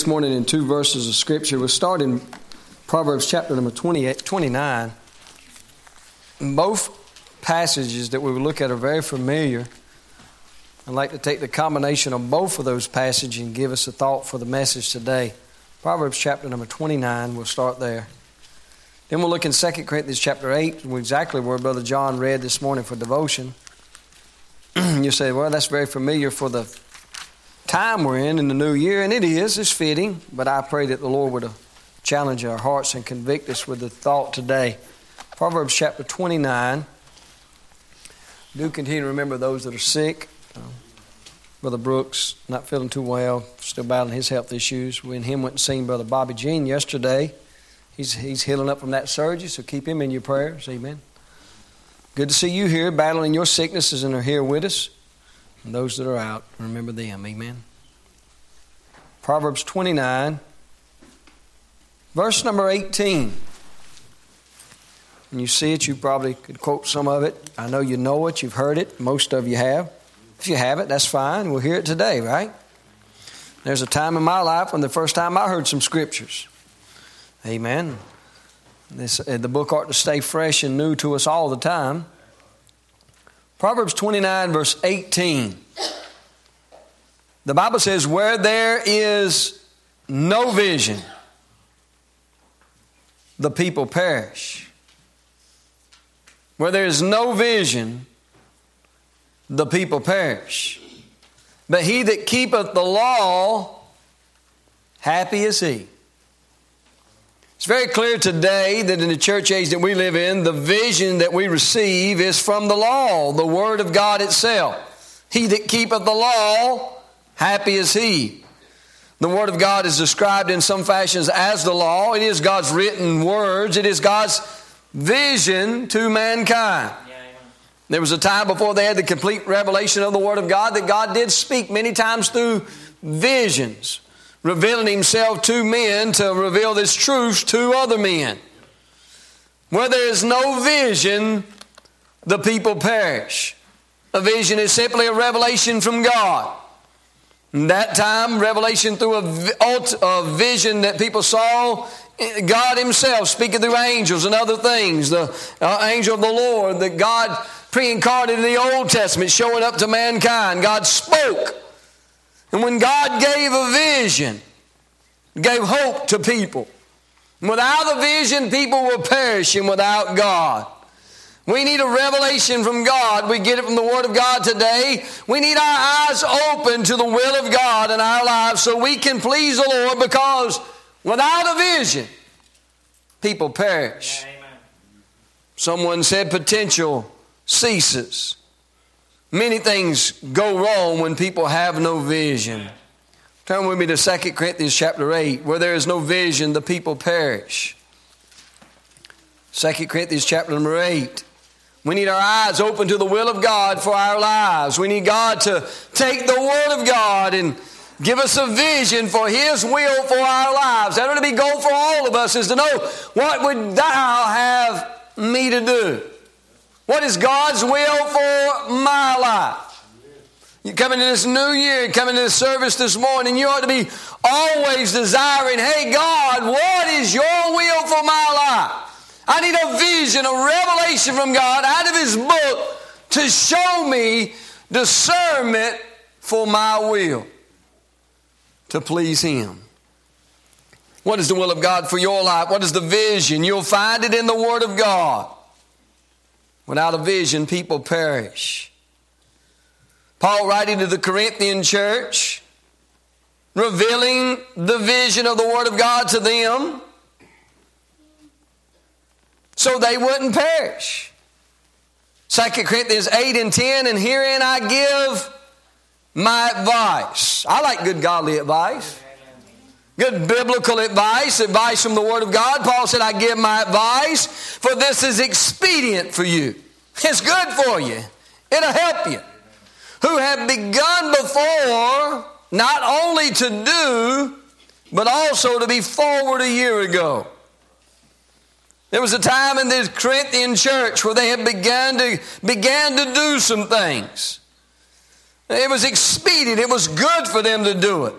morning in two verses of Scripture. We'll start in Proverbs chapter number 29. Both passages that we will look at are very familiar. I'd like to take the combination of both of those passages and give us a thought for the message today. Proverbs chapter number 29, we'll start there. Then we'll look in 2 Corinthians chapter 8, exactly where Brother John read this morning for devotion. You say, well, that's very familiar for the time we're in the new year, and it is. It's fitting, but I pray that the Lord would challenge our hearts and convict us with the thought today. Proverbs chapter 29. Do continue to remember those that are sick. Brother Brooks, not feeling too well, still battling his health issues. We and him went and seen Brother Bobby Jean yesterday. He's healing up from that surgery, so keep him in your prayers. Amen. Good to see you here, battling your sicknesses and are here with us. And those that are out, remember them. Amen. Proverbs 29, verse number 18. When you see it, you probably could quote some of it. I know you know it. You've heard it. Most of you have. If you haven't, that's fine. We'll hear it today, right? There's a time in my life when the first time I heard some scriptures. Amen. The book ought to stay fresh and new to us all the time. Proverbs 29, verse 18. The Bible says, where there is no vision, the people perish. Where there is no vision, the people perish. But he that keepeth the law, happy is he. It's very clear today that in the church age that we live in, the vision that we receive is from the law, the Word of God itself. He that keepeth the law, happy is he. The Word of God is described in some fashions as the law. It is God's written words. It is God's vision to mankind. There was a time before they had the complete revelation of the Word of God that God did speak many times through visions, revealing Himself to men to reveal this truth to other men. Where there is no vision, the people perish. A vision is simply a revelation from God. In that time, revelation through a vision that people saw God Himself speaking through angels and other things. The angel of the Lord that God pre-incarnated in the Old Testament showing up to mankind. God spoke. And when God gave a vision, gave hope to people. Without a vision, people will perish without God. We need a revelation from God. We get it from the Word of God today. We need our eyes open to the will of God in our lives so we can please the Lord, because without a vision, people perish. Amen. Someone said potential ceases. Many things go wrong when people have no vision. Turn with me to 2 Corinthians chapter 8. Where there is no vision, the people perish. 2 Corinthians chapter number 8. We need our eyes open to the will of God for our lives. We need God to take the Word of God and give us a vision for His will for our lives. That ought to be goal for all of us, is to know, what would Thou have me to do? What is God's will for my life? You come into this new year, come into this service this morning, you ought to be always desiring, hey God, what is your will for my life? I need a vision, a revelation from God out of His book to show me discernment for my will, to please Him. What is the will of God for your life? What is the vision? You'll find it in the Word of God. Without a vision, people perish. Paul, writing to the Corinthian church, revealing the vision of the Word of God to them so they wouldn't perish. 2 Corinthians 8 and 10, and herein I give my advice. I like good godly advice. Good biblical advice from the Word of God. Paul said, I give my advice, for this is expedient for you. It's good for you. It'll help you. Who have begun before, not only to do, but also to be forward a year ago. There was a time in the Corinthian church where they had began to do some things. It was expedient. It was good for them to do it.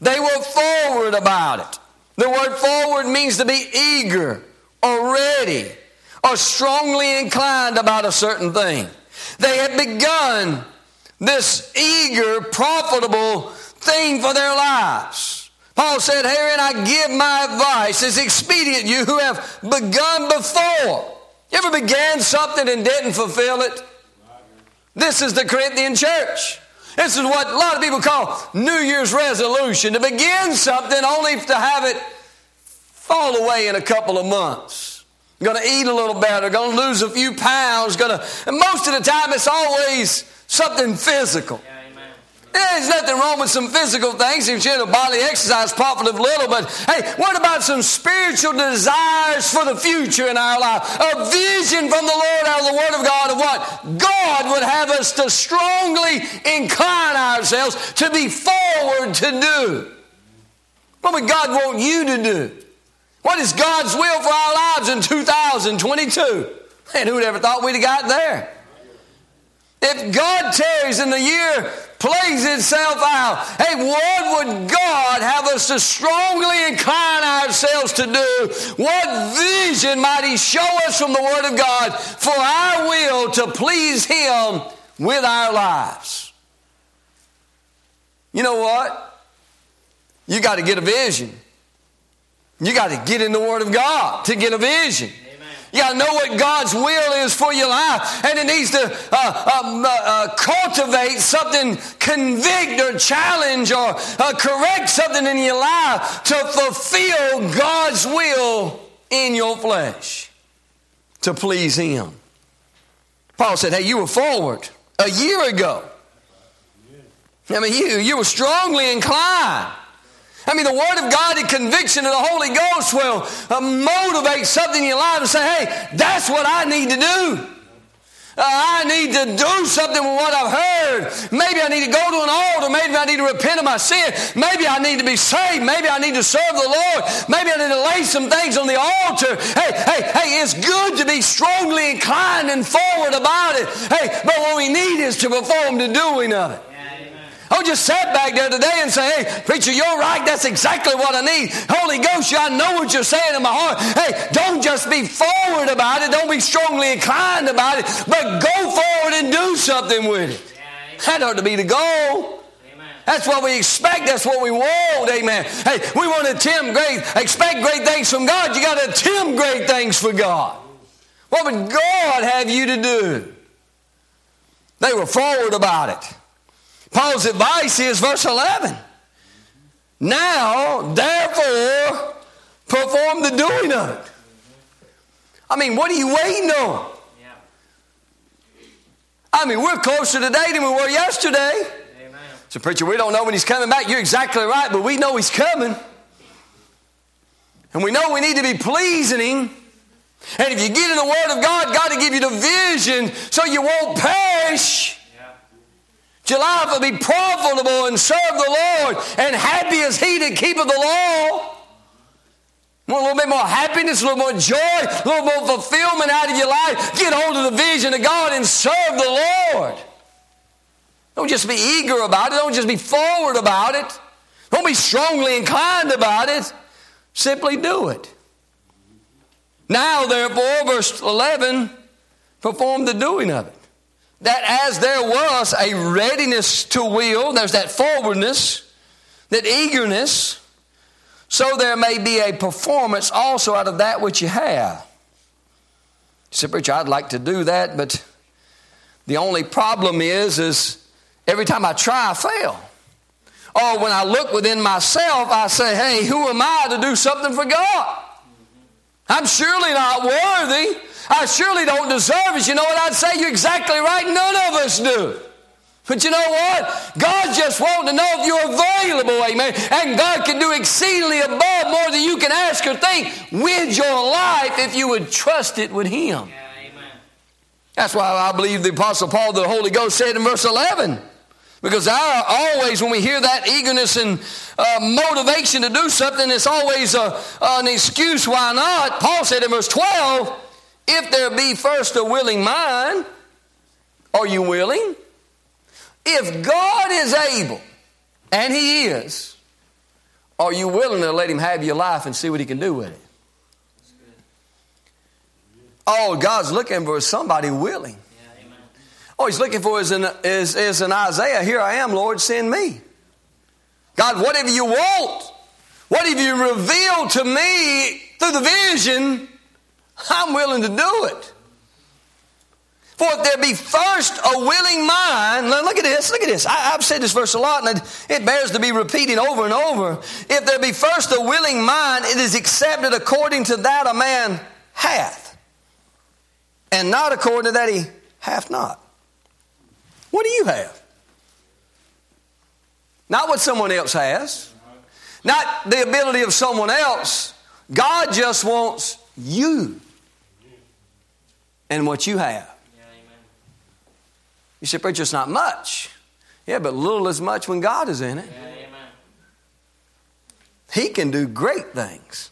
They were forward about it. The word forward means to be eager or ready or strongly inclined about a certain thing. They had begun this eager, profitable thing for their lives. Paul said, herein I give my advice. It's expedient, you who have begun before. You ever began something and didn't fulfill it? This is the Corinthian church. This is what a lot of people call New Year's resolution, to begin something only to have it fall away in a couple of months. Going to eat a little better, going to lose a few pounds, and most of the time it's always something physical. There's nothing wrong with some physical things. If you know, bodily exercise profiteth little. But hey, what about some spiritual desires for the future in our life? A vision from the Lord out of the Word of God of what God would have us to strongly incline ourselves to be forward to do. What would God want you to do? What is God's will for our lives in 2022? Man, who would ever thought we'd have got there? If God tarries and the year plays itself out, hey, what would God have us to strongly incline ourselves to do? What vision might He show us from the Word of God for our will to please Him with our lives? You know what? You got to get a vision. You got to get in the Word of God to get a vision. You got to know what God's will is for your life. And it needs to cultivate something, convict or challenge or correct something in your life to fulfill God's will in your flesh, to please Him. Paul said, hey, you were forward a year ago. I mean, you were strongly inclined. I mean, the Word of God and conviction of the Holy Ghost will motivate something in your life and say, hey, that's what I need to do. I need to do something with what I've heard. Maybe I need to go to an altar. Maybe I need to repent of my sin. Maybe I need to be saved. Maybe I need to serve the Lord. Maybe I need to lay some things on the altar. Hey, it's good to be strongly inclined and forward about it. Hey, but what we need is to perform the doing of it. Don't just sit back there today and say, hey, preacher, you're right. That's exactly what I need. Holy Ghost, I know what you're saying in my heart. Hey, don't just be forward about it. Don't be strongly inclined about it. But go forward and do something with it. That ought to be the goal. That's what we expect. That's what we want. Amen. Hey, we want to expect great things from God. You got to attempt great things for God. What would God have you to do? They were forward about it. Paul's advice is verse 11. Now, therefore, perform the doing of it. I mean, what are you waiting on? I mean, we're closer today than we were yesterday. Amen. So, preacher, we don't know when He's coming back. You're exactly right, but we know He's coming. And we know we need to be pleasing Him. And if you get in the Word of God, God will give you the vision so you won't perish. Your life will be profitable and serve the Lord, and happy is he that keepeth the law. Want a little bit more happiness, a little more joy, a little more fulfillment out of your life? Get hold of the vision of God and serve the Lord. Don't just be eager about it. Don't just be forward about it. Don't be strongly inclined about it. Simply do it. Now, therefore, verse 11, perform the doing of it. That as there was a readiness to will, there's that forwardness, that eagerness, so there may be a performance also out of that which you have. You say, preacher, I'd like to do that, but the only problem is every time I try, I fail. Or when I look within myself, I say, hey, who am I to do something for God? I'm surely not worthy. I surely don't deserve it. You know what I'd say? You're exactly right. None of us do. But you know what? God just wants to know if you're available, amen. And God can do exceedingly above more than you can ask or think with your life if you would trust it with Him. Yeah, amen. That's why I believe the Apostle Paul, the Holy Ghost, said in verse 11. Because always when we hear that eagerness and motivation to do something, it's always an excuse why not. Paul said in verse 12, if there be first a willing mind, are you willing? If God is able, and He is, Or are you willing to let him have your life and see what he can do with it? All God's looking for is somebody willing. All he's looking for is in Isaiah, here I am, Lord, send me. God, whatever you want, whatever you reveal to me through the vision, I'm willing to do it. For if there be first a willing mind, look at this. I've said this verse a lot, and it bears to be repeated over and over. If there be first a willing mind, it is accepted according to that a man hath, and not according to that he hath not. What do you have? Not what someone else has. Not the ability of someone else. God just wants you and what you have. You say, preacher, it's not much. Yeah, but little is much when God is in it. He can do great things.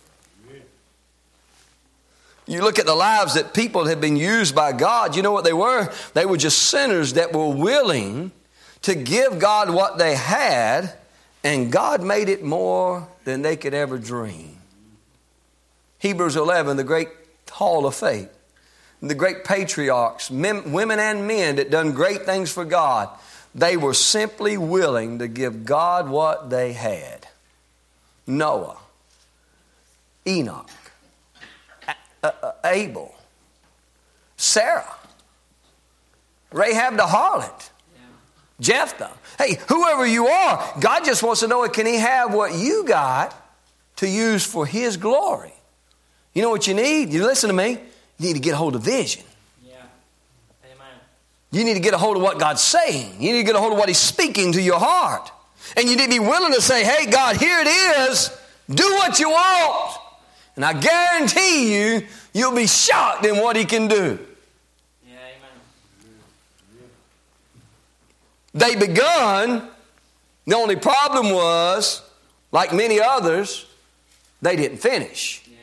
You look at the lives that people have been used by God, you know what they were? They were just sinners that were willing to give God what they had, and God made it more than they could ever dream. Hebrews 11, the great hall of faith, the great patriarchs, women and men that done great things for God, they were simply willing to give God what they had. Noah, Enoch, Abel, Sarah, Rahab the harlot, Jephthah. Hey, whoever you are, God just wants to know, can he have what you got to use for his glory? You know what you need? You listen to me. You need to get a hold of vision. Yeah. Amen. You need to get a hold of what God's saying. You need to get a hold of what he's speaking to your heart. And you need to be willing to say, hey, God, here it is. Do what you want. And I guarantee you, you'll be shocked in what he can do. Yeah, amen. They begun. The only problem was, like many others, they didn't finish. Yeah.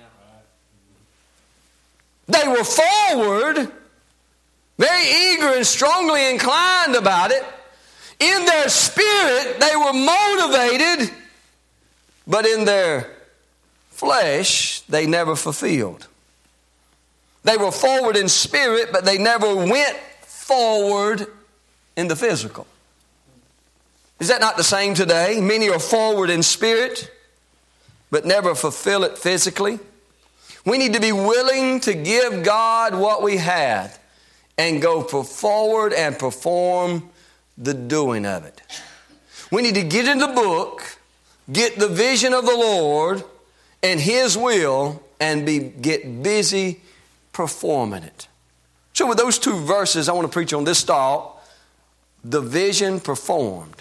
They were forward, very eager and strongly inclined about it. In their spirit, they were motivated, but in their flesh, they never fulfilled. They were forward in spirit, but they never went forward in the physical. Is that not the same today? Many are forward in spirit, but never fulfill it physically. We need to be willing to give God what we have and go forward and perform the doing of it. We need to get in the book, get the vision of the Lord and his will, and get busy performing it. So with those two verses, I want to preach on this thought: the vision performed.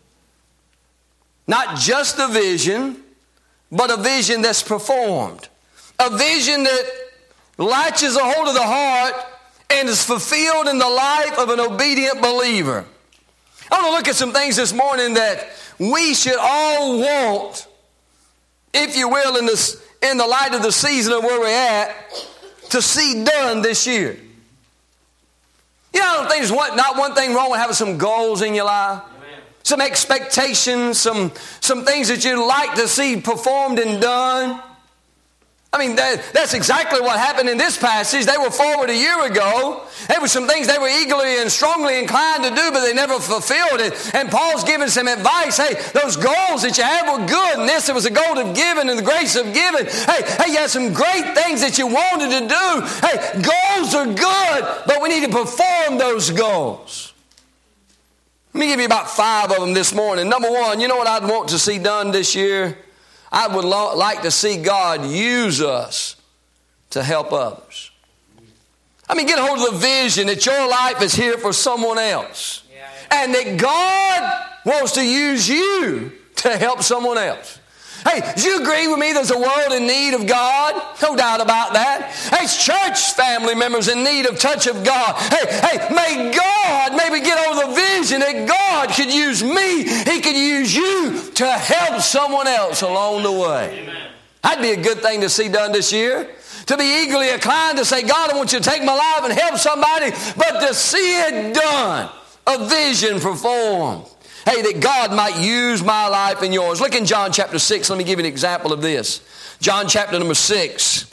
Not just a vision, but a vision that's performed. A vision that latches a hold of the heart and is fulfilled in the life of an obedient believer. I want to look at some things this morning that we should all want, if you will, in the light of the season of where we're at, to see done this year. You know, I don't think there's not one thing wrong with having some goals in your life. Amen. Some expectations, some things that you'd like to see performed and done. I mean, that's exactly what happened in this passage. They were forward a year ago. There were some things they were eagerly and strongly inclined to do, but they never fulfilled it. And Paul's giving some advice. Hey, those goals that you had were good. And this, it was a goal of giving and the grace of giving. Hey, you had some great things that you wanted to do. Hey, goals are good, but we need to perform those goals. Let me give you about 5 of them this morning. Number 1, you know what I'd want to see done this year? I would like to see God use us to help others. I mean, get a hold of the vision that your life is here for someone else. And that God wants to use you to help someone else. Hey, do you agree with me there's a world in need of God? No doubt about that. Hey, church family members in need of touch of God. Hey, may God maybe get over the vision that God could use me. He could use you to help someone else along the way. Amen. That'd be a good thing to see done this year. To be eagerly inclined to say, God, I want you to take my life and help somebody, but to see it done. A vision performed. Hey, that God might use my life and yours. Look in John chapter 6. Let me give you an example of this. John chapter number 6.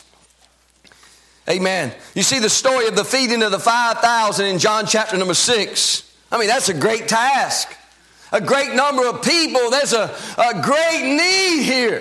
Amen. You see the story of the feeding of the 5,000 in John chapter number 6. I mean, that's a great task. A great number of people. There's a great need here.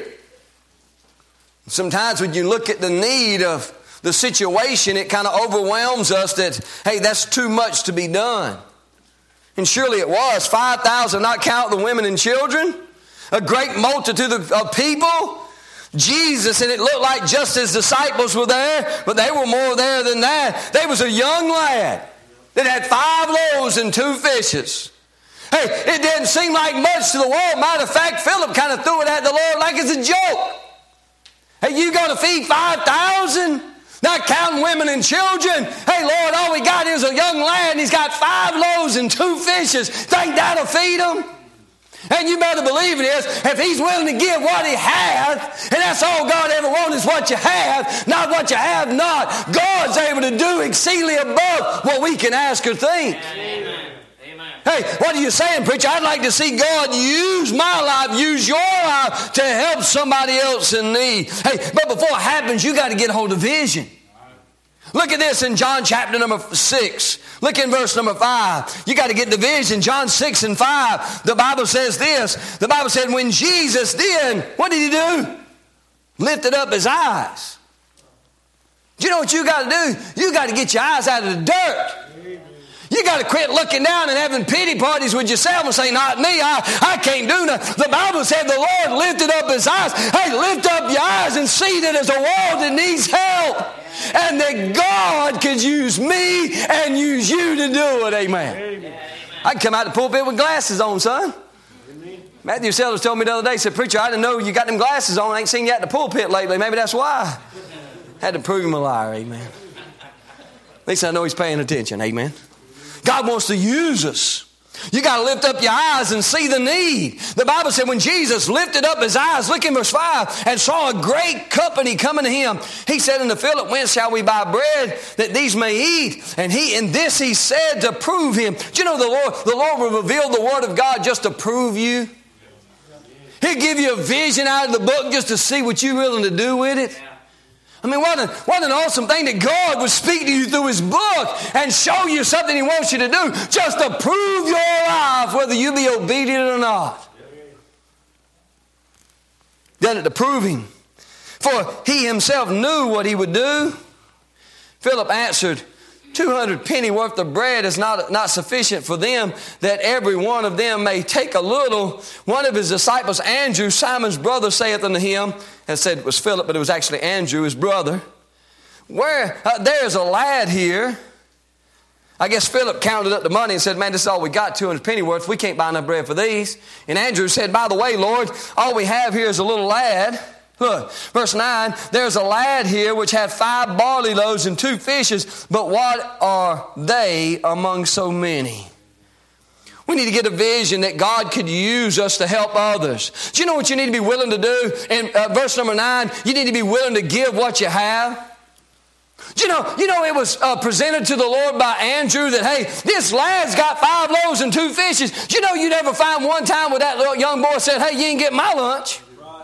Sometimes when you look at the need of the situation, it kind of overwhelms us that, hey, that's too much to be done. And surely it was. 5,000, not count the women and children. A great multitude of people. Jesus, and it looked like just his disciples were there, but they were more there than that. There was a young lad that had 5 loaves and 2 fishes. Hey, it didn't seem like much to the world. Matter of fact, Philip kind of threw it at the Lord like it's a joke. Hey, you going to feed 5,000? Not counting women and children. Hey, Lord, all we got is a young lad, and he's got 5 loaves and 2 fishes. Think that'll feed him? And you better believe it is. If he's willing to give what he has, and that's all God ever wants is what you have, not what you have not. God's able to do exceedingly above what we can ask or think. Amen. Hey, what are you saying, preacher? I'd like to see God use my life, use your life to help somebody else in need. Hey, but before it happens, you got to get hold of vision. Look at this in John chapter number 6. Look in verse number 5. You got to get the vision. John 6 and 5. The Bible says this. The Bible said when Jesus did, what did he do? Lifted up his eyes. Do you know what you got to do? You got to get your eyes out of the dirt. You got to quit looking down and having pity parties with yourself and say, not me, I can't do nothing. The Bible said the Lord lifted up his eyes. Hey, lift up your eyes and see that there's a world that needs help. And that God could use me and use you to do it. Amen. Amen. I can come out the pulpit with glasses on, son. Amen. Matthew Sellers told me the other day, he said, preacher, I didn't know you got them glasses on. I ain't seen you at the pulpit lately. Maybe that's why. Had to prove him a liar. Amen. At least I know he's paying attention. Amen. God wants to use us. You got to lift up your eyes and see the need. The Bible said when Jesus lifted up his eyes, look in verse 5, and saw a great company coming to him, he said unto Philip, whence shall we buy bread that these may eat? And this he said to prove him. Do you know the Lord will reveal the word of God just to prove you? He'll give you a vision out of the book just to see what you're willing to do with it. I mean, what an awesome thing that God would speak to you through his book and show you something he wants you to do just to prove your life whether you be obedient or not. Done it to prove him. For he himself knew what he would do. Philip answered, 200 penny worth of bread is not sufficient for them, that every one of them may take a little. One of his disciples, Andrew, Simon's brother, saith unto him, and said it was Philip, but it was actually Andrew, his brother, there's a lad here. I guess Philip counted up the money and said, man, this is all we got, 200 penny worth. We can't buy enough bread for these. And Andrew said, by the way, Lord, all we have here is a little lad. Look, verse 9, there's a lad here which had 5 barley loaves and 2 fishes, but what are they among so many? We need to get a vision that God could use us to help others. Do you know what you need to be willing to do? In verse number 9, you need to be willing to give what you have. Do you know it was presented to the Lord by Andrew that, hey, this lad's got 5 loaves and 2 fishes. Do you know you never find one time where that little young boy said, hey, you ain't getting my lunch?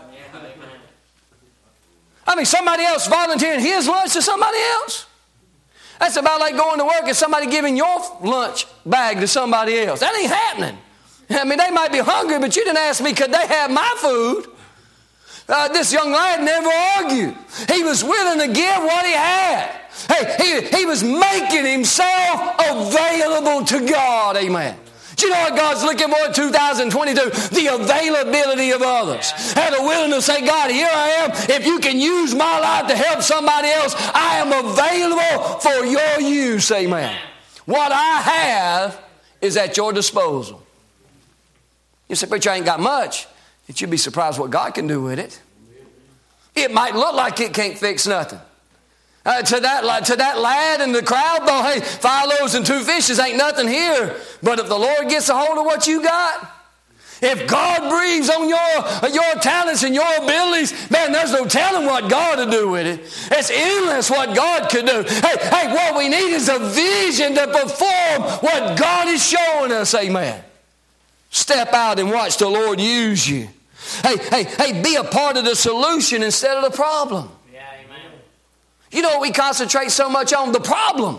I mean, somebody else volunteering his lunch to somebody else. That's about like going to work and somebody giving your lunch bag to somebody else. That ain't happening. I mean, they might be hungry, but you didn't ask me, could they have my food? This young lad never argued. He was willing to give what he had. Hey, he was making himself available to God. Amen. Do you know what God's looking for in 2022? The availability of others. And a willingness to say, God, here I am. If you can use my life to help somebody else, I am available for your use. Amen. What I have is at your disposal. You say, preacher, I ain't got much. But you'd be surprised what God can do with it. It might look like it can't fix nothing. To that lad in the crowd, though, hey, 5 loaves and 2 fishes ain't nothing here. But if the Lord gets a hold of what you got, if God breathes on your talents and your abilities, man, there's no telling what God will do with it. It's endless what God could do. Hey, what we need is a vision to perform what God is showing us. Amen. Step out and watch the Lord use you. Hey, be a part of the solution instead of the problem. Yeah, amen. You know what we concentrate so much on? The problem.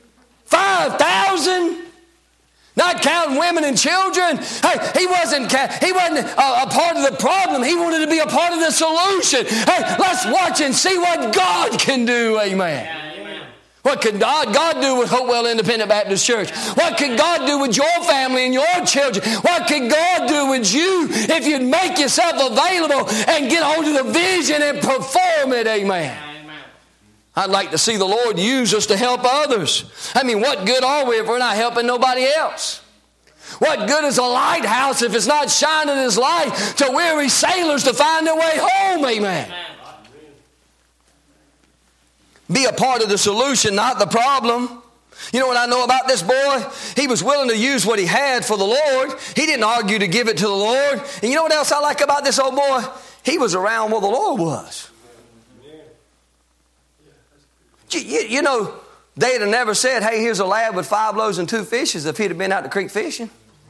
5,000? Not counting women and children. Hey, he wasn't a part of the problem. He wanted to be a part of the solution. Hey, let's watch and see what God can do. Amen. Yeah, amen. What could God do with Hopewell Independent Baptist Church? What could God do with your family and your children? What could God do with you if you'd make yourself available and get hold of the vision and perform it? Amen. I'd like to see the Lord use us to help others. I mean, what good are we if we're not helping nobody else? What good is a lighthouse if it's not shining its light to weary sailors to find their way home? Amen. Be a part of the solution, not the problem. You know what I know about this boy? He was willing to use what he had for the Lord. He didn't argue to give it to the Lord. And you know what else I like about this old boy? He was around where the Lord was. You know, they'd have never said, hey, here's a lad with 5 loaves and 2 fishes if he'd have been out the creek fishing.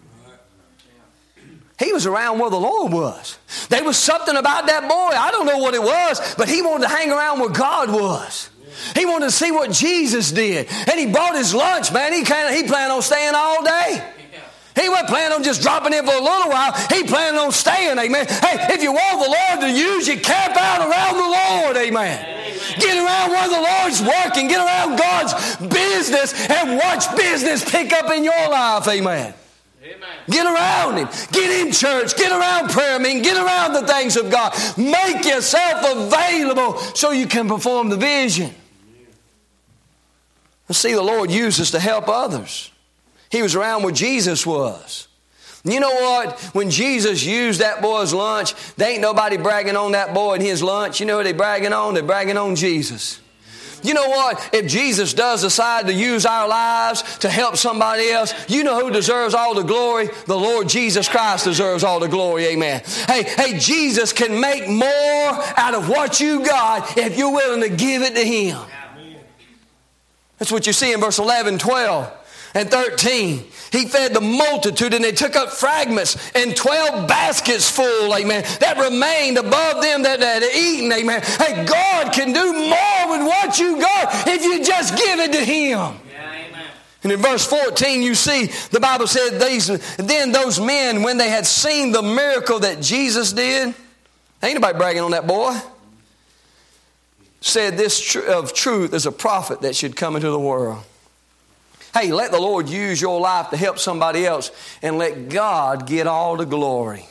He was around where the Lord was. There was something about that boy. I don't know what it was, but he wanted to hang around where God was. He wanted to see what Jesus did. And he brought his lunch, man. He planned on staying all day. He wasn't planning on just dropping in for a little while. He planned on staying, amen. Hey, if you want the Lord to use you, camp out around the Lord, amen. Get around where the Lord's working. Get around God's business and watch business pick up in your life, amen. Amen. Get around Him. Get in church. Get around prayer meeting. Get around the things of God. Make yourself available so you can perform the vision. Let's see the Lord use us to help others. He was around where Jesus was. You know what? When Jesus used that boy's lunch, there ain't nobody bragging on that boy and his lunch. You know what they're bragging on? They're bragging on Jesus. You know what? If Jesus does decide to use our lives to help somebody else, you know who deserves all the glory? The Lord Jesus Christ deserves all the glory. Amen. Hey, Jesus can make more out of what you got if you're willing to give it to Him. That's what you see in verse 11, 12. And 13, He fed the multitude and they took up fragments and 12 baskets full, amen, that remained above them that had eaten, amen. Hey, God can do more with what you got if you just give it to Him. Yeah, amen. And in verse 14, you see, the Bible said, then those men, when they had seen the miracle that Jesus did, ain't nobody bragging on that boy, said this of truth is a prophet that should come into the world. Hey, let the Lord use your life to help somebody else and let God get all the glory.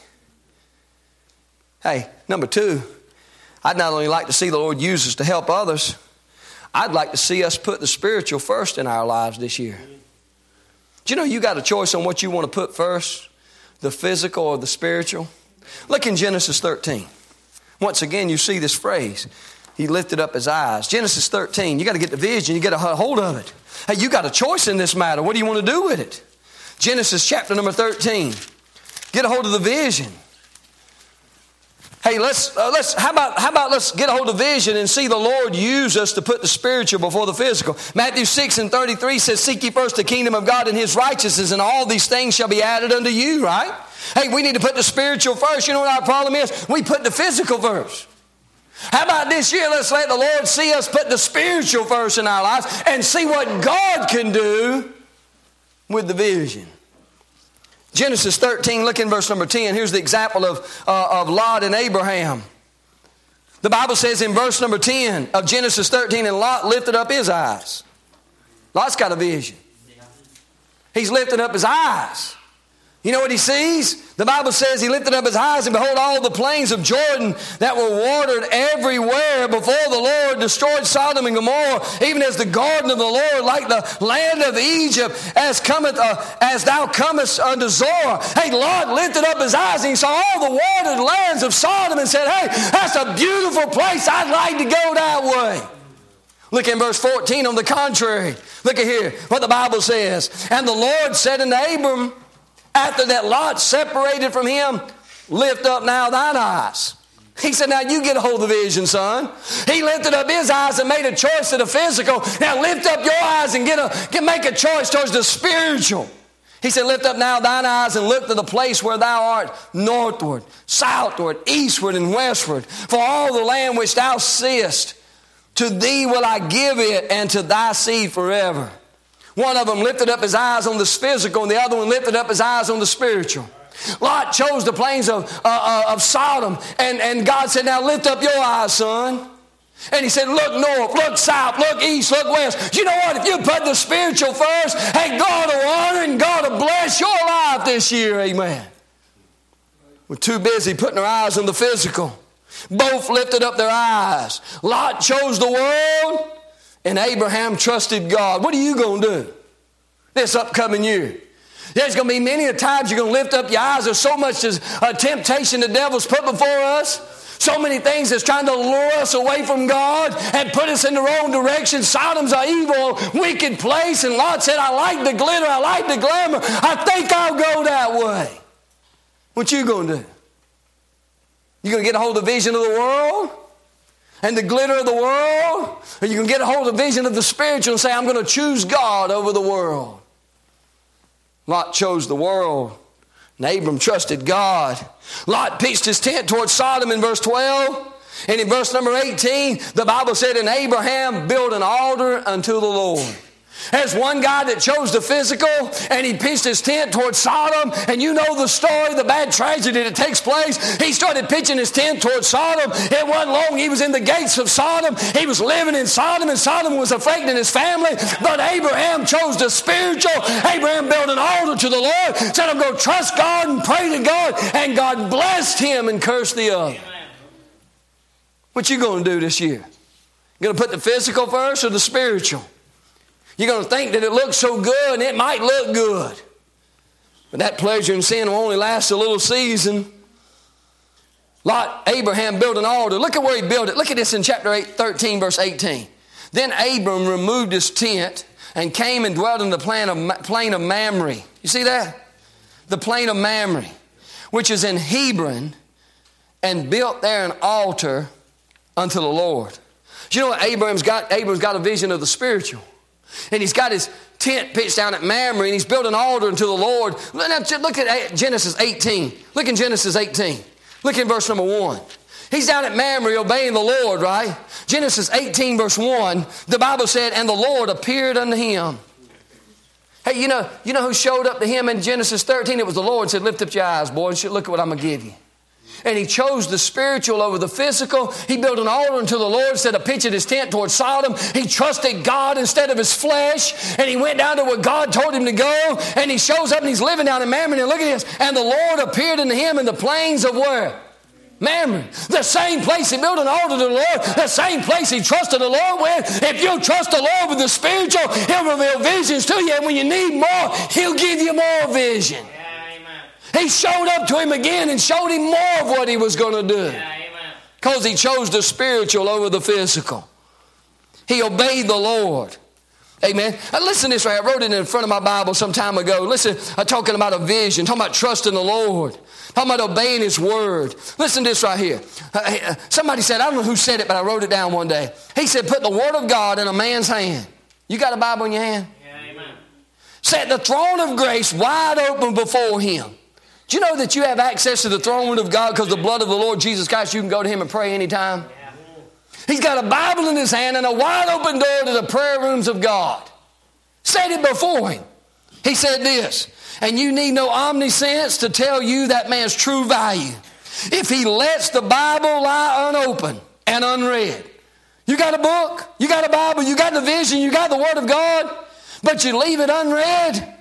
Hey, number 2, I'd not only like to see the Lord use us to help others, I'd like to see us put the spiritual first in our lives this year. Do you know you got a choice on what you want to put first? The physical or the spiritual? Look in Genesis 13. Once again, you see this phrase. He lifted up his eyes. Genesis 13, you got to get the vision. You got to hold of it. Hey, you got a choice in this matter. What do you want to do with it? Genesis chapter number 13. Get a hold of the vision. Hey, how about let's get a hold of vision and see the Lord use us to put the spiritual before the physical. Matthew 6:33 says, seek ye first the kingdom of God and His righteousness, and all these things shall be added unto you, right? Hey, we need to put the spiritual first. You know what our problem is? We put the physical first. How about this year, let's let the Lord see us put the spiritual first in our lives and see what God can do with the vision. Genesis 13, look in verse number 10. Here's the example of Lot and Abraham. The Bible says in verse number 10 of Genesis 13, and Lot lifted up his eyes. Lot's got a vision. He's lifted up his eyes. You know what he sees? The Bible says he lifted up his eyes, and behold, all the plains of Jordan that were watered everywhere before the Lord destroyed Sodom and Gomorrah, even as the garden of the Lord, like the land of Egypt, as thou comest unto Zoar. Hey, Lot lifted up his eyes and he saw all the watered lands of Sodom and said, hey, that's a beautiful place. I'd like to go that way. Look in verse 14 on the contrary. Look at here what the Bible says. And the Lord said unto Abram, after that Lot separated from him, lift up now thine eyes. He said, now you get a hold of the vision, son. He lifted up his eyes and made a choice to the physical. Now lift up your eyes and make a choice towards the spiritual. He said, lift up now thine eyes and look to the place where thou art, northward, southward, eastward, and westward. For all the land which thou seest, to thee will I give it, and to thy seed forever. One of them lifted up his eyes on the physical, and the other one lifted up his eyes on the spiritual. Lot chose the plains of Sodom, and God said, now lift up your eyes, son. And he said, look north, look south, look east, look west. You know what? If you put the spiritual first, hey, God will honor and God will bless your life this year. Amen. We're too busy putting our eyes on the physical. Both lifted up their eyes. Lot chose the world, and Abraham trusted God. What are you going to do this upcoming year? There's going to be many times you're going to lift up your eyes. There's so much temptation the devil's put before us. So many things that's trying to lure us away from God and put us in the wrong direction. Sodom's an evil, wicked place. And Lot said, I like the glitter, I like the glamour. I think I'll go that way. What you going to do? You going to get a hold of the vision of the world and the glitter of the world? Or you going to get a hold of the vision of the spiritual and say, I'm going to choose God over the world? Lot chose the world, and Abram trusted God. Lot pitched his tent towards Sodom in verse 12. And in verse number 18, the Bible said, and Abraham built an altar unto the Lord. There's one guy that chose the physical, and he pitched his tent towards Sodom. And you know the story, the bad tragedy that takes place. He started pitching his tent towards Sodom. It wasn't long. He was in the gates of Sodom. He was living in Sodom, and Sodom was affecting his family. But Abraham chose the spiritual. Abraham built an altar to the Lord, said, I'm going to trust God and pray to God. And God blessed him and cursed the other. What you going to do this year? You going to put the physical first or the spiritual? You're going to think that it looks so good, and it might look good. But that pleasure in sin will only last a little season. Abraham built an altar. Look at where he built it. Look at this in chapter 13, verse 18. Then Abram removed his tent and came and dwelt in the plain of Mamre. You see that? The plain of Mamre, which is in Hebron, and built there an altar unto the Lord. Do you know what Abram's got? Abram's got a vision of the spiritual. And he's got his tent pitched down at Mamre, and he's built an altar unto the Lord. Now, look at Genesis 18. Look in Genesis 18. Look in verse number 1. He's down at Mamre obeying the Lord, right? Genesis 18, verse 1, the Bible said, and the Lord appeared unto him. Hey, you know who showed up to him in Genesis 13? It was the Lord. Said, lift up your eyes, boy, and look at what I'm going to give you. And he chose the spiritual over the physical. He built an altar unto the Lord instead of pitching his tent towards Sodom. He trusted God instead of his flesh. And he went down to where God told him to go. And he shows up and he's living down in Mamre. And look at this. And the Lord appeared unto him in the plains of where? Mamre. The same place he built an altar to the Lord. The same place he trusted the Lord with. If you trust the Lord with the spiritual, he'll reveal visions to you. And when you need more, he'll give you more vision. He showed up to him again and showed him more of what he was going to do. Because he chose the spiritual over the physical. He obeyed the Lord. Amen. Now listen to this right. I wrote it in front of my Bible some time ago. Listen, I'm talking about a vision. Talking about trusting the Lord. Talking about obeying his word. Listen to this right here. Somebody said, I don't know who said it, but I wrote it down one day. He said, put the word of God in a man's hand. You got a Bible in your hand? Yeah, amen. Set the throne of grace wide open before him. Do you know that you have access to the throne of God because of the blood of the Lord Jesus Christ? You can go to him and pray anytime. Yeah. He's got a Bible in his hand and a wide open door to the prayer rooms of God. Set it before him. He said this, and you need no omniscience to tell you that man's true value. If he lets the Bible lie unopened and unread. You got a book, you got a Bible, you got the vision, you got the Word of God, but you leave it unread.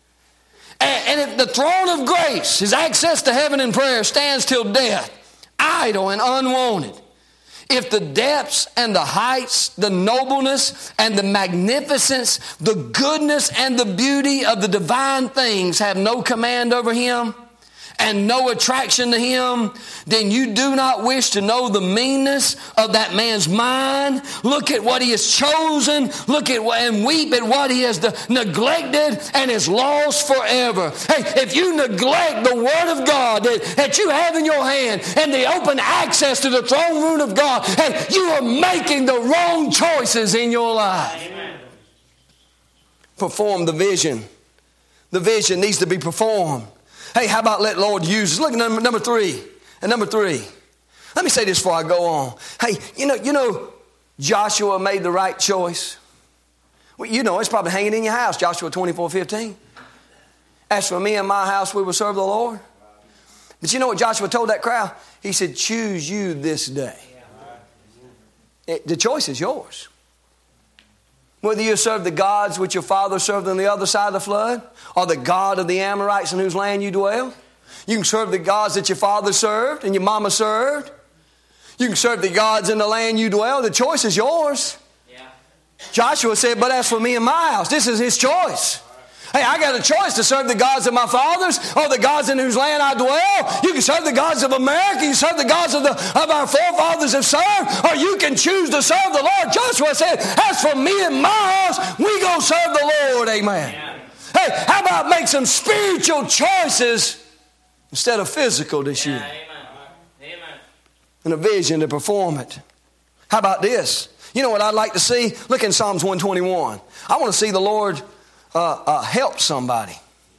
And if the throne of grace, his access to heaven in prayer, stands till death, idle and unwanted, if the depths and the heights, the nobleness and the magnificence, the goodness and the beauty of the divine things have no command over him and no attraction to him, then you do not wish to know the meanness of that man's mind. Look at what he has chosen. Look at and weep at what he has neglected and is lost forever. Hey, if you neglect the word of God that you have in your hand and the open access to the throne room of God, hey, you are making the wrong choices in your life. Amen. Perform the vision The vision needs to be performed. Hey, how about let the Lord use us? Look at number three. And number three. Let me say this before I go on. Hey, you know, Joshua made the right choice. Well, you know, it's probably hanging in your house, Joshua 24:15. As for me and my house, we will serve the Lord. But you know what Joshua told that crowd? He said, choose you this day. The choice is yours. Whether you serve the gods which your father served on the other side of the flood, or the God of the Amorites in whose land you dwell. You can serve the gods that your father served and your mama served. You can serve the gods in the land you dwell. The choice is yours. Yeah. Joshua said, but as for me and my house, this is his choice. Hey, I got a choice to serve the gods of my fathers or the gods in whose land I dwell. You can serve the gods of America. You can serve the gods of our forefathers have served, or you can choose to serve the Lord. Joshua said, as for me and my house, we go serve the Lord. Amen. Yeah. Hey, how about make some spiritual choices instead of physical this year? Amen. And a vision to perform it. How about this? You know what I'd like to see? Look in Psalms 121. I want to see the Lord help somebody.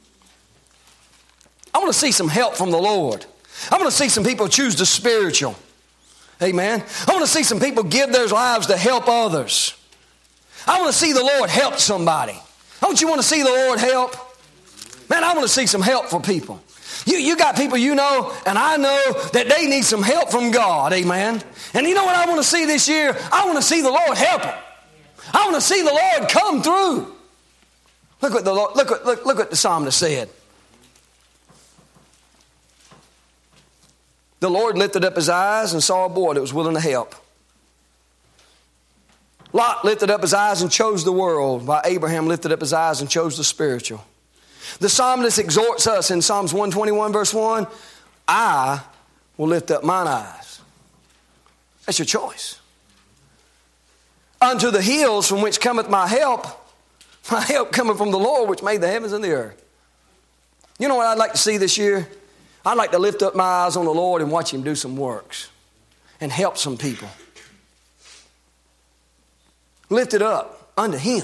I want to see some help from the Lord. I want to see some people choose the spiritual. Amen. I want to see some people give their lives to help others. I want to see the Lord help somebody. Don't you want to see the Lord help? Man, I want to see some help for people. You got people you know, and I know that they need some help from God. Amen. And you know what I want to see this year? I want to see the Lord help them. I want to see the Lord come through. Look what the psalmist said. The Lord lifted up his eyes and saw a boy that was willing to help. Lot lifted up his eyes and chose the world, while Abraham lifted up his eyes and chose the spiritual. The psalmist exhorts us in Psalms 121 verse 1, I will lift up mine eyes. That's your choice. Unto the hills from which cometh my help coming from the Lord which made the heavens and the earth. You know what I'd like to see this year? I'd like to lift up my eyes on the Lord and watch him do some works and help some people. Lift it up unto him.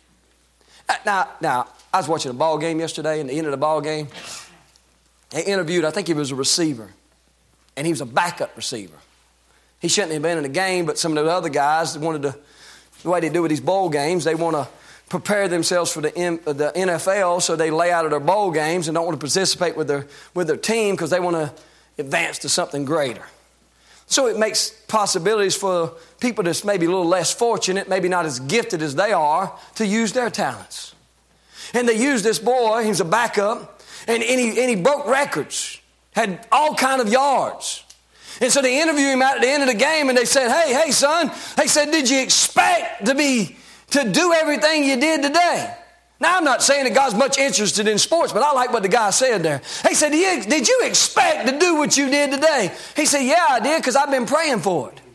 Now, I was watching a ball game yesterday, and at the end of the ball game, they interviewed, I think he was a receiver, and he was a backup receiver. He shouldn't have been in the game, but some of the other guys wanted to, the way they do with these bowl games, they want to prepare themselves for the NFL, so they lay out of their bowl games and don't want to participate with their team because they want to advance to something greater. So it makes possibilities for people that's maybe a little less fortunate, maybe not as gifted as they are, to use their talents. And they used this boy, he was a backup, and he broke records, had all kind of yards. And so they interviewed him at the end of the game, and they said, hey son, they said, did you expect to do everything you did today? Now, I'm not saying that God's much interested in sports, but I like what the guy said there. He said, did you expect to do what you did today? He said, yeah, I did, because I've been praying for it.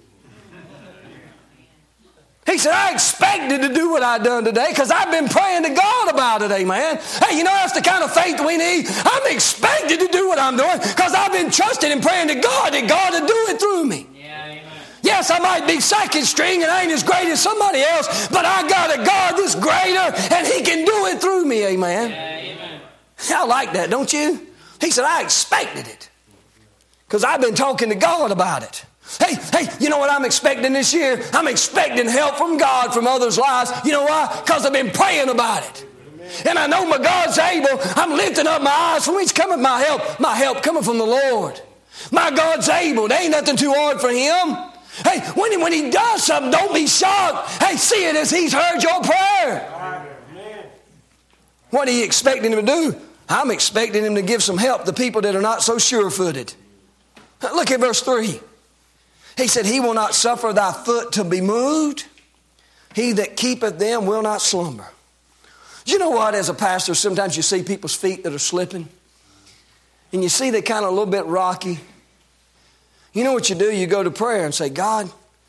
He said, I expected to do what I done today because I've been praying to God about it, amen. Hey, you know, that's the kind of faith we need. I'm expected to do what I'm doing because I've been trusting and praying to God that God will do it through me. Yes, I might be second string and I ain't as great as somebody else, but I got a God that's greater and he can do it through me, amen. Amen. I like that, don't you? He said, I expected it because I've been talking to God about it. Hey, you know what I'm expecting this year? I'm expecting help from God from others' lives. You know why? Because I've been praying about it. And I know my God's able. I'm lifting up my eyes. From which cometh my help? My help coming from the Lord. My God's able. There ain't nothing too hard for him. Hey, when he does something, don't be shocked. Hey, see it as he's heard your prayer. What are you expecting him to do? I'm expecting him to give some help to people that are not so sure-footed. Look at verse 3. He said, he will not suffer thy foot to be moved. He that keepeth them will not slumber. You know what, as a pastor, sometimes you see people's feet that are slipping. And you see they kind of a little bit rocky. You know what you do? You go to prayer and say, God,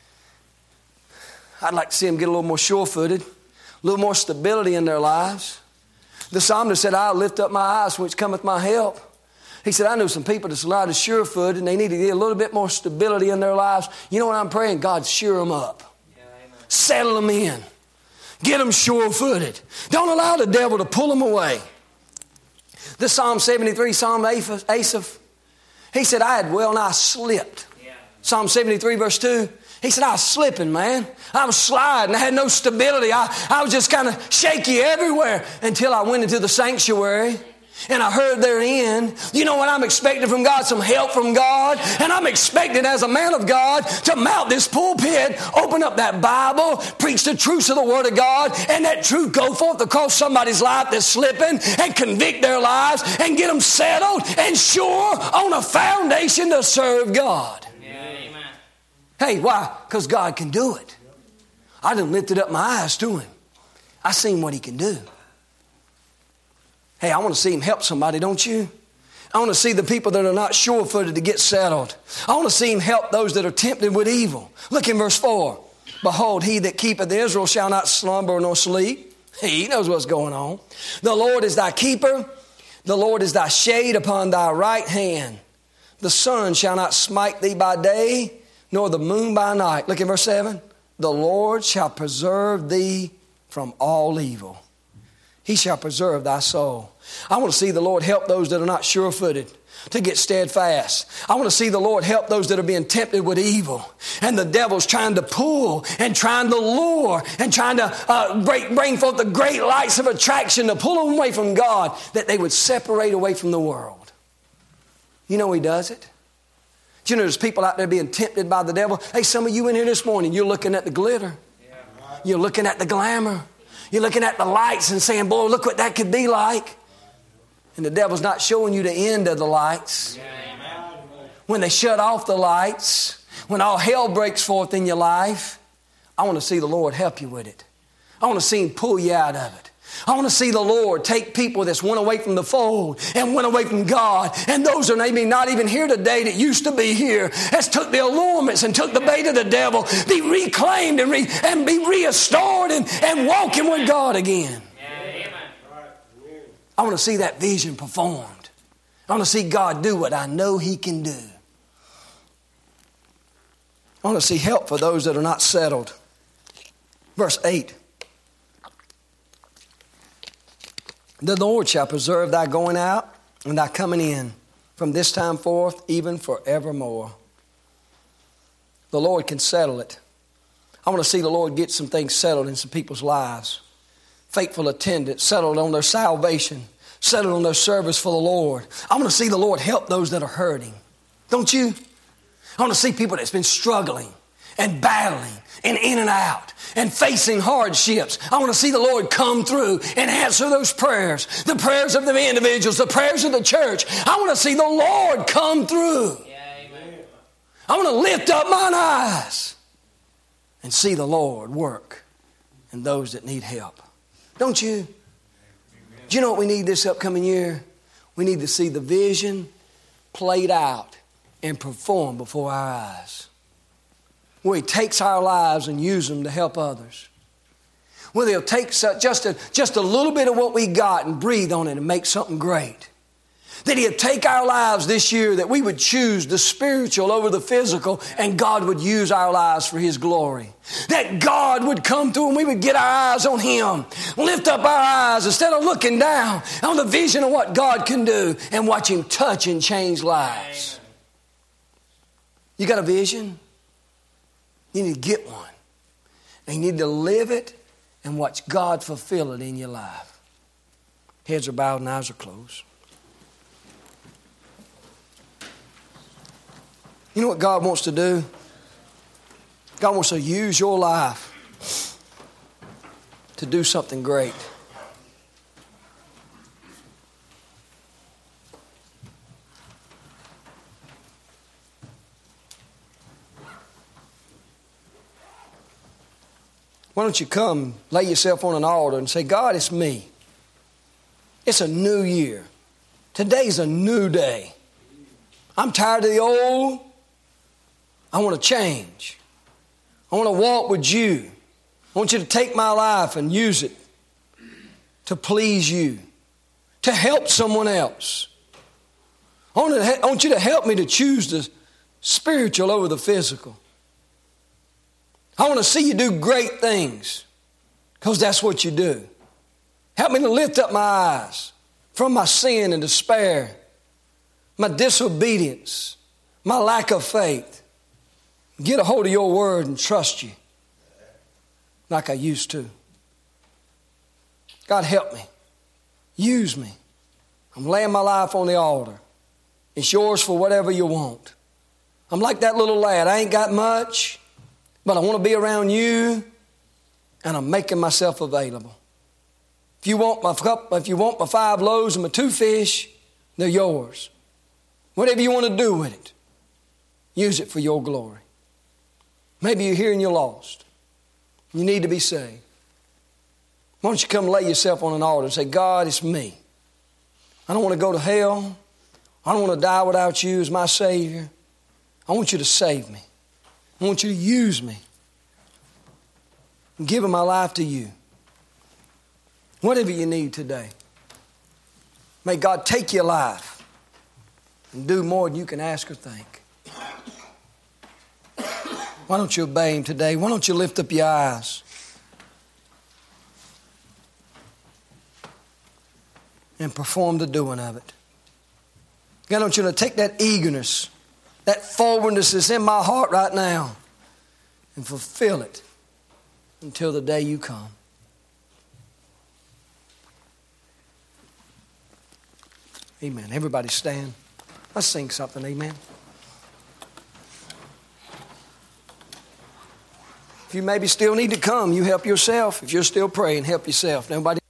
I'd like to see them get a little more sure-footed, a little more stability in their lives. The psalmist said, I'll lift up my eyes from which cometh my help. He said, I know some people that's a lot of sure-footed and they need to get a little bit more stability in their lives. You know what I'm praying? God, sure them up. Yeah, settle them in. Get them sure-footed. Don't allow the devil to pull them away. The Psalm 73, Psalm Asaph, he said, I had well nigh slipped. Yeah. Psalm 73, verse 2, he said, I was slipping, man. I was sliding. I had no stability. I was just kind of shaky everywhere until I went into the sanctuary. And I heard their end. You know what I'm expecting from God? Some help from God. And I'm expecting as a man of God to mount this pulpit, open up that Bible, preach the truths of the Word of God, and that truth go forth across somebody's life that's slipping and convict their lives and get them settled and sure on a foundation to serve God. Yeah, amen. Hey, why? Because God can do it. I done lifted up my eyes to Him. I seen what He can do. Hey, I want to see Him help somebody, don't you? I want to see the people that are not sure-footed to get settled. I want to see Him help those that are tempted with evil. Look in verse 4. Behold, He that keepeth Israel shall not slumber nor sleep. He knows what's going on. The Lord is thy keeper. The Lord is thy shade upon thy right hand. The sun shall not smite thee by day, nor the moon by night. Look in verse 7. The Lord shall preserve thee from all evil. He shall preserve thy soul. I want to see the Lord help those that are not sure-footed to get steadfast. I want to see the Lord help those that are being tempted with evil. And the devil's trying to pull and trying to lure and trying to bring forth the great lights of attraction to pull them away from God, that they would separate away from the world. You know He does it. Do you know there's people out there being tempted by the devil? Hey, some of you in here this morning, you're looking at the glitter. You're looking at the glamour. You're looking at the lights and saying, boy, look what that could be like. And the devil's not showing you the end of the lights. When they shut off the lights, when all hell breaks forth in your life, I want to see the Lord help you with it. I want to see Him pull you out of it. I want to see the Lord take people that's went away from the fold and went away from God, and those are maybe not even here today that used to be here, has took the allurements and took the bait of the devil, be reclaimed and be restored and walking with God again. I want to see that vision performed. I want to see God do what I know He can do. I want to see help for those that are not settled. Verse 8. The Lord shall preserve thy going out and thy coming in from this time forth, even forevermore. The Lord can settle it. I want to see the Lord get some things settled in some people's lives. Faithful attendance, settled on their salvation, settled on their service for the Lord. I want to see the Lord help those that are hurting. Don't you? I want to see people that's been struggling and battling and in and out and facing hardships. I want to see the Lord come through and answer those prayers. The prayers of the individuals, the prayers of the church. I want to see the Lord come through. I want to lift up mine eyes and see the Lord work in those that need help. Don't you? Do you know what we need this upcoming year? We need to see the vision played out and performed before our eyes. Where He takes our lives and uses them to help others. Where He'll take just a little bit of what we got and breathe on it and make something great. That He'll take our lives this year, that we would choose the spiritual over the physical, and God would use our lives for His glory. That God would come through and we would get our eyes on Him. Lift up our eyes instead of looking down on the vision of what God can do and watch Him touch and change lives. You got a vision? You need to get one. And you need to live it and watch God fulfill it in your life. Heads are bowed and eyes are closed. You know what God wants to do? God wants to use your life to do something great. Why don't you come, lay yourself on an altar and say, God, it's me. It's a new year. Today's a new day. I'm tired of the old. I want to change. I want to walk with you. I want you to take my life and use it to please you, to help someone else. I want you to help me to choose the spiritual over the physical. I want to see you do great things because that's what you do. Help me to lift up my eyes from my sin and despair, my disobedience, my lack of faith. Get a hold of your word and trust you like I used to. God, help me. Use me. I'm laying my life on the altar. It's yours for whatever you want. I'm like that little lad. I ain't got much, but I want to be around you, and I'm making myself available. If you want my 5 loaves and my 2 fish, they're yours. Whatever you want to do with it, use it for your glory. Maybe you're here and you're lost. You need to be saved. Why don't you come lay yourself on an altar and say, God, it's me. I don't want to go to hell. I don't want to die without you as my Savior. I want you to save me. I want you to use me. I'm giving my life to you. Whatever you need today. May God take your life and do more than you can ask or think. Why don't you obey Him today? Why don't you lift up your eyes and perform the doing of it? God, I want you to take that eagerness, that forwardness that's in my heart right now, and fulfill it until the day you come. Amen. Everybody stand. Let's sing something. Amen. If you maybe still need to come, you help yourself. If you're still praying, help yourself. Nobody